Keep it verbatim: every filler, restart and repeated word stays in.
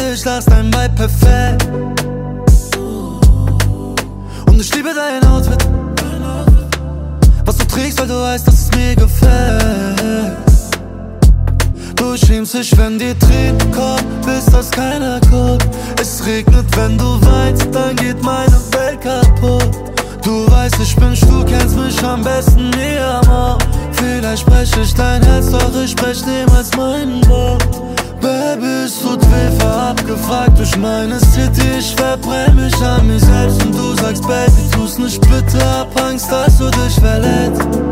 ich lass dein Vibe perfekt. Und ich liebe dein Outfit, was du trägst, weil du weißt, dass es mir gefällt. Du schämst dich, wenn die Tränen kommen, bis das keiner guckt. Es regnet, wenn du weinst, dann geht meine Welt kaputt. Du weißt, ich bin stur, kennst mich am besten, mi amor. Vielleicht sprech ich dein Herz, doch ich sprech niemals meinen Wort. Baby, es tut weh, fahr abgefragt durch meine City. Ich verbrenn mich an mir selbst und du sagst, Baby, tu's nicht bitte, hab Angst, dass du dich verletzt.